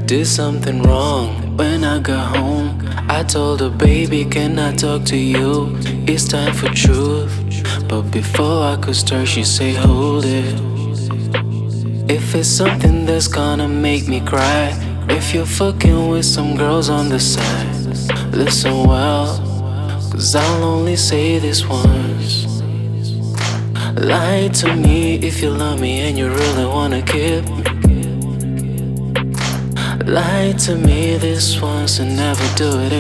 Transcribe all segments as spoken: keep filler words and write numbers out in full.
did something wrong. When I got home, I told her, baby, can I talk to you? It's time for truth. But before I could start, she say, hold it. If it's something that's gonna make me cry, if you're fucking with some girls on the side, listen well, cause I'll only say this once. Lie to me if you love me and you really wanna keep me. Lie to me this once and never do it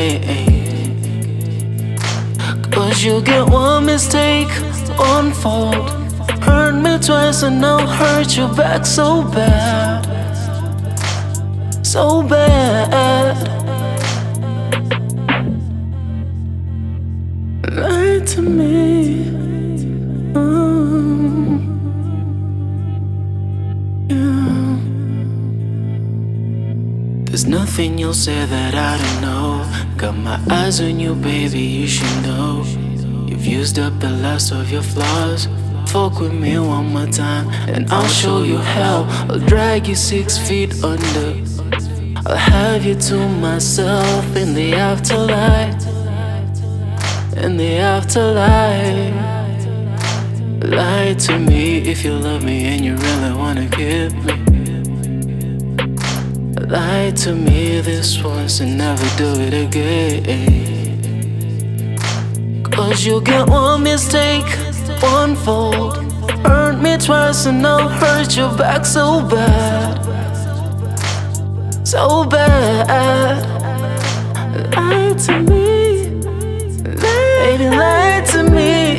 again. Cause you get one mistake, one fault. Hurt me twice and I'll hurt you back so bad, so bad. Lie to me. Mm. Yeah. There's nothing you'll say that I don't know. Got my eyes on you, baby, you should know. You've used up the last of your flaws. Fuck with me one more time and I'll show you how. I'll drag you six feet under. I'll have you to myself in the afterlife. In the afterlife. Lie to me if you love me and you really wanna keep me. Lie to me this once and never do it again. Cause you get one mistake, one fault. Hurt me twice and I'll hurt you back so bad, so bad. Lie to me, baby, lie to me,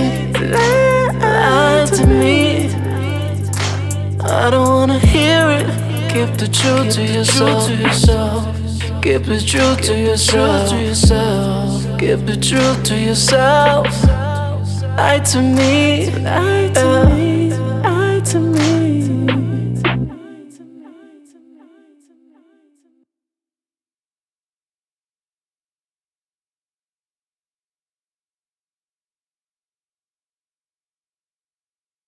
lie to me. I don't wanna hear it. Keep the truth to yourself. Keep the truth to yourself. Keep the truth to yourself. Lie to me, lie to me.